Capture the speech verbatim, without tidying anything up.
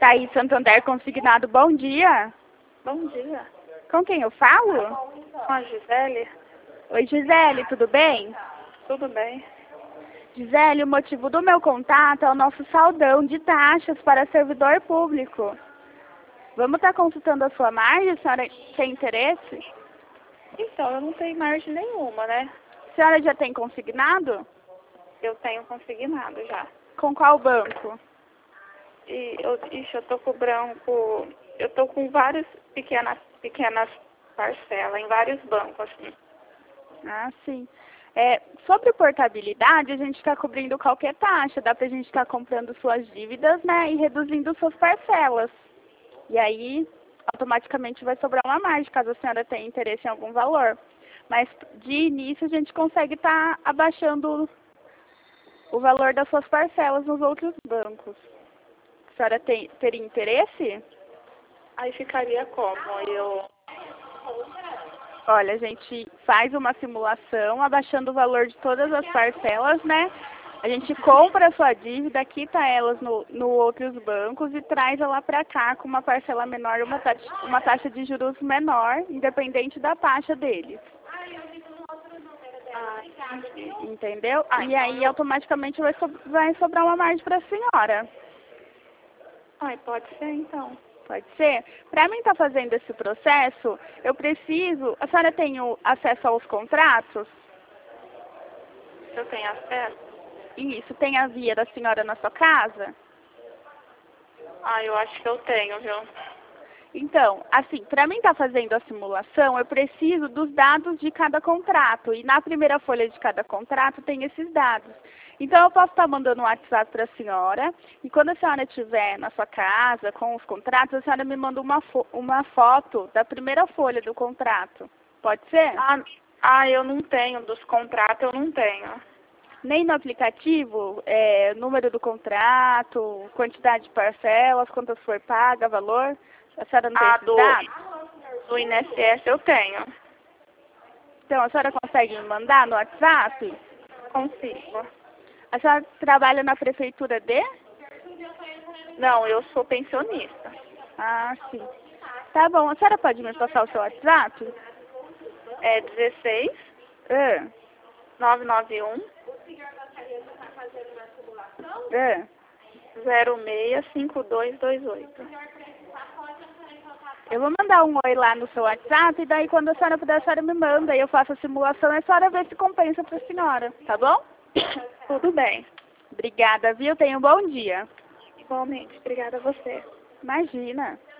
Thaís Santander Consignado, bom dia. Bom dia. Com quem eu falo? Com a Gisele? Oi, Gisele, tudo bem? Tudo bem. Gisele, o motivo do meu contato é o nosso saldão de taxas para servidor público. Vamos estar consultando a sua margem, a senhora tem interesse? Então, eu não tenho margem nenhuma, né? A senhora já tem consignado? Eu tenho consignado já. Com qual banco? E eu, ixi, eu tô com branco, eu tô com várias pequenas, pequenas parcelas em vários bancos, assim. Ah, sim. É, sobre portabilidade, a gente está cobrindo qualquer taxa. Dá para a gente estar comprando suas dívidas, né, e reduzindo suas parcelas. E aí, automaticamente vai sobrar uma margem, caso a senhora tenha interesse em algum valor. Mas, de início, a gente consegue estar abaixando o valor das suas parcelas nos outros bancos. A senhora tem, teria interesse? Aí ficaria como? Eu... Olha, a gente faz uma simulação abaixando o valor de todas as parcelas, né? A gente compra a sua dívida, quita elas no, no outros bancos e traz ela para cá com uma parcela menor, uma taxa, uma taxa de juros menor, independente da taxa deles. Entendeu? E aí automaticamente vai, so, vai sobrar uma margem para a senhora. Ai, pode ser então. Pode ser? Para mim estar fazendo esse processo, eu preciso... A senhora tem o acesso aos contratos? Eu tenho acesso? Isso. Tem a via da senhora na sua casa? Ah, eu acho que eu tenho, viu? Então, assim, para mim estar fazendo a simulação, eu preciso dos dados de cada contrato. E na primeira folha de cada contrato tem esses dados. Então, eu posso estar mandando um WhatsApp para a senhora. E quando a senhora estiver na sua casa com os contratos, a senhora me manda uma, fo uma foto da primeira folha do contrato. Pode ser? Ah, ah, eu não tenho. Dos contratos eu não tenho. Nem no aplicativo, é, número do contrato, quantidade de parcelas, quantas for paga, valor. A senhora não tem Ah, esses do, dados? do I N S S eu tenho. Então, a senhora consegue me mandar no WhatsApp? Consigo. A senhora trabalha na prefeitura de? Não, eu sou pensionista. Ah, sim. Tá bom. A senhora pode me passar o seu WhatsApp? É dezesseis, É. nove nove um, É. zero seis cinco dois dois oito. Eu vou mandar um oi lá no seu WhatsApp e daí quando a senhora puder, a senhora me manda e eu faço a simulação e a senhora vê se compensa para a senhora. Tá bom? Tudo bem. Obrigada, viu? Tenha um bom dia. Igualmente. Obrigada a você. Imagina.